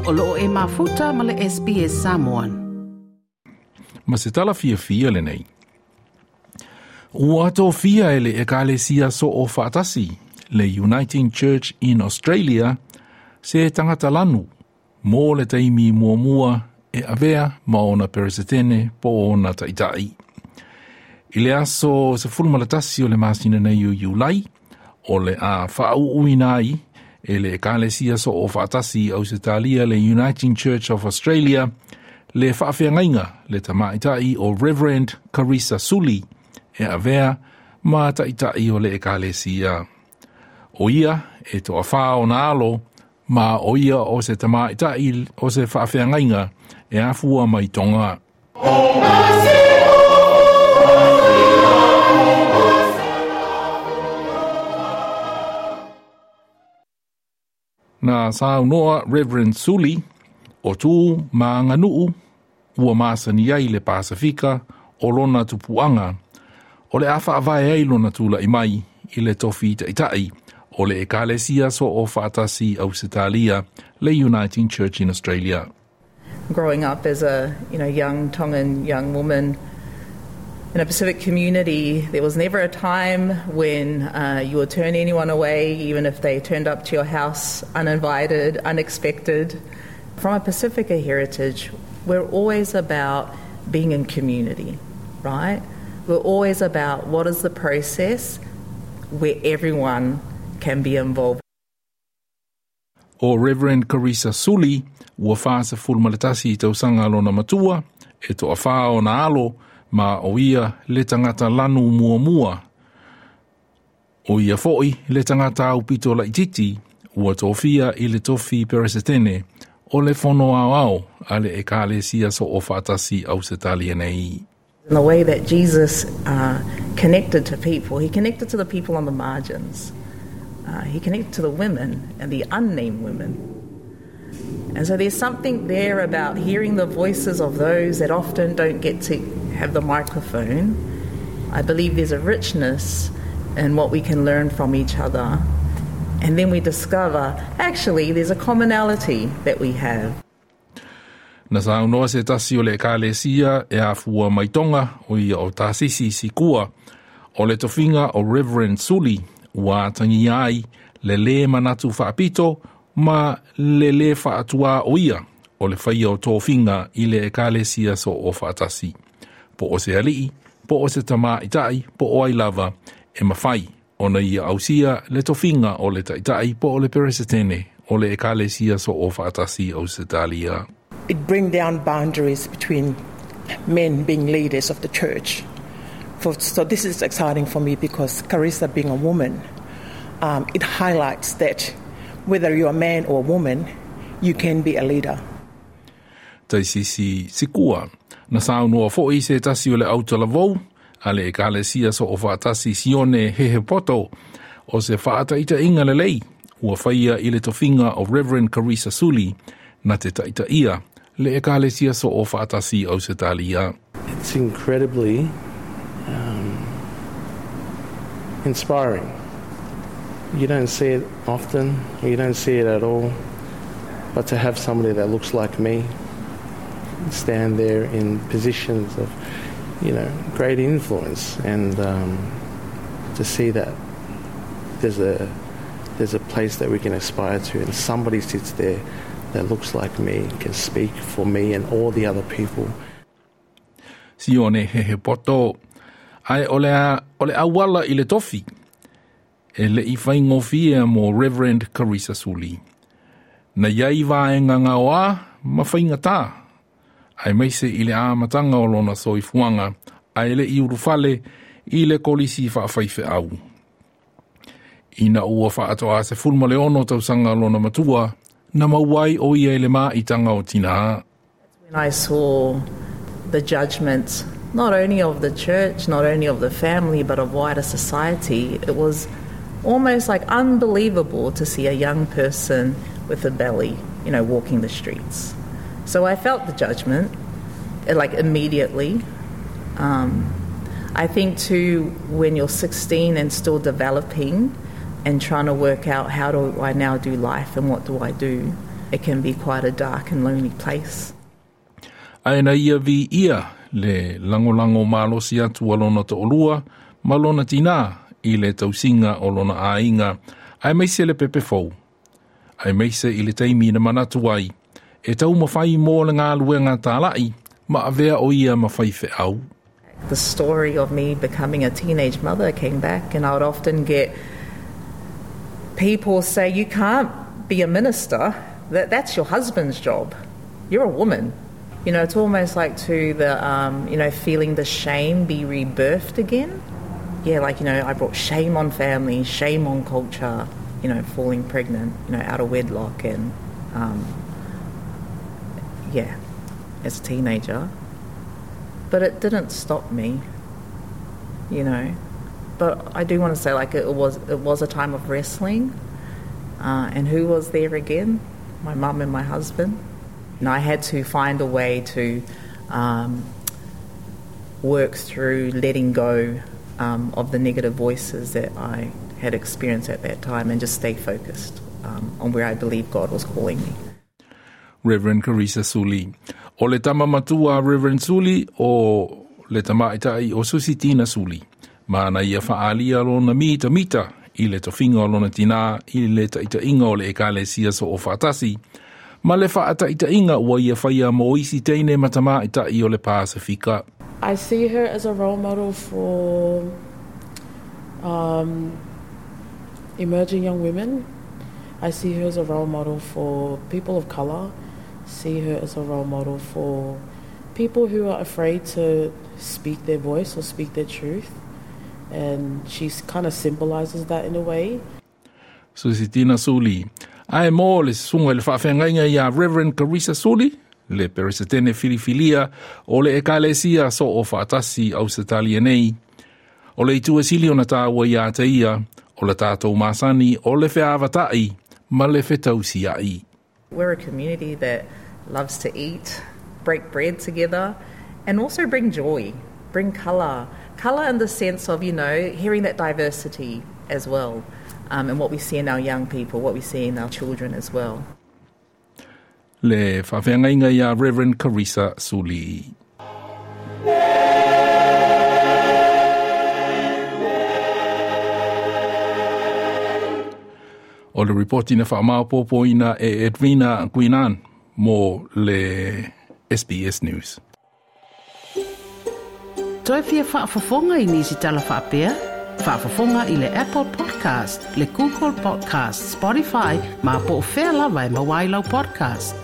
O loo e mafuta ma le SBS Samoan. Ma se tala fia le nei. Ua tō fia ele ekalesia so o whaatasi, le Uniting Church in Australia, se tangata lanu, mō le taimi mua e avea maona peresetene po ona taitai. I le aso se fulmalatasi o le masina nei Iulai, o le a whaauuinai, e le ekalesia so o whaatasi au se talia le Uniting Church of Australia, le whaawhiangainga le tamaitai o Reverend Carissa Sully, e avea ma taitai o le ekalesia. O ia e toa whao na alo, ma o ia o se tamaitai o se whaawhiangainga e afua mai tonga. Na saunoa Reverend Sully, o tū ma nganuu, ua masani ai le Pasifika, o lona tupuanga, o le awha awai ai lona tūla imai, i le tofi taitai, o le ekalesia so o whaatasi au Sitalia, le Uniting Church in Australia. Growing up as a young Tongan young woman in a Pacific community, there was never a time when you would turn anyone away, even if they turned up to your house uninvited, unexpected. From a Pacifica heritage, we're always about being in community, right? We're always about what is the process where everyone can be involved. O Reverend Carissa Sully, ua whaasa fulmalatasi tausanga lona matua, e toa whao na alo, ma o ia le tangata lanu mua. O ia foi le tangata au pito la ititi, ua tofia i le tofi peresetene, o le fono au a le ekalesia so o whaatasi au se talia nei. In the way that Jesus connected to people, he connected to the people on the margins. He connected to the women and the unnamed women. And so there's something there about hearing the voices of those that often don't get to have the microphone. I believe there's a richness in what we can learn from each other. And then we discover, actually, there's a commonality that we have. Na saunoa se tasi o le ekalesia e afua mai tonga o ia o tasisi si kua o le tofinga o Reverend Sully ua tangi ai le manatu whaapito ma le whaatua o ia o le whaia o tofinga i le ekalesia so o whaatasi. Po o se alii, po o se tamaitai, po o ai lava e mawhai o na ia ausia le tofinga o le taitai po o le peresetene o le ekalesia so o whaatasi o se talia. It brings down boundaries between men being leaders of the church. So this is exciting for me because Carissa being a woman, it highlights that whether you're a man or a woman, you can be a leader. Taisisi sikua, na saunua fo i se tasi o le autala vau, a le ekalesia so o whaatasi sione hehe poto, o se whaataita inga le lei, ua whaia i le tofinga o Reverend Carissa Sully, na te taita ia, le ekalesia so o whaatasi au se talia. It's incredibly inspiring. You don't see it often, you don't see it at all, but to have somebody that looks like me stand there in positions of, great influence, and to see that there's a place that we can aspire to, and somebody sits there that looks like me, can speak for me and all the other people. Sione hehe poto, ai ole awala i le tofi, e le i whaingofia mo Reverend Carissa Sully. Na iai vaenga ngā oa, ma whainga tā. Ai meise i le āmatanga o lona soifuanga, ai le i urufale i le kolisi whaawhaife au. Ina ua whaatoa se fulma le ono tausanga lona matua, na mauai o ia le mā i tanga o tina. When I saw the judgments, not only of the church, not only of the family, but of wider society, it was almost like unbelievable to see a young person with a belly, walking the streets. So I felt the judgment, immediately. I think too, when you're 16 and still developing and trying to work out how do I now do life and what do I do, it can be quite a dark and lonely place. Aina ia vi ia le lango malosi atu alona to olua, malona tina i le tausinga olona ainga, ai meise le pepe fau. Ai meise i le taimi na manatu ai, e tau mawhai mō le ngā luenga tālai, ma avea o ia mawhai fe au. The story of me becoming a teenage mother came back, and I would often get people say, you can't be a minister, that's your husband's job. You're a woman. You know, it's almost like to the, feeling the shame be rebirthed again. Yeah, like, I brought shame on family, shame on culture, falling pregnant, out of wedlock and, as a teenager. But it didn't stop me, But I do want to say, like, it was a time of wrestling. And who was there again? My mum and my husband. And I had to find a way to work through letting go of the negative voices that I had experienced at that time and just stay focused on where I believe God was calling me. Reverend Carissa Suli. O le tama matua Reverend Suli o le tama itai o Susitina Suli. Mana ia whaalia lona mita i le tofinga o lona tina i le taitainga o le ekalesia so o whatasi. Ma le whaataitainga ua ia whaia mo isi teine matama itai o le Pasifika. I see her as a role model for emerging young women. I see her as a role model for people of colour. See her as a role model for people who are afraid to speak their voice or speak their truth. And she kind of symbolises that in a way. Susitina Suli. Ai mō le sunga le whawhengainga ia Reverend Carissa Suli, le peresetene filifilia o le ekalesia so o whaatasi au setalia nei. O le itua sili o na tāua ia te ia, o le tātou māsani, o le whiawata'i, ma le whetausiai. We're a community that loves to eat, break bread together, and also bring joy, bring colour. Colour in the sense of, hearing that diversity as well, and what we see in our young people, what we see in our children as well. Le whawhengainga ia Reverend Carissa Suli. O le reporti na whaamaupopoina e Edwina Quinan mo le SBS News. Toi fia whaafafonga i nisi tala whaapea? Whaafafonga i le Apple Podcast, le Google Podcast, Spotify, ma po o whea lawa e mawailau podcast.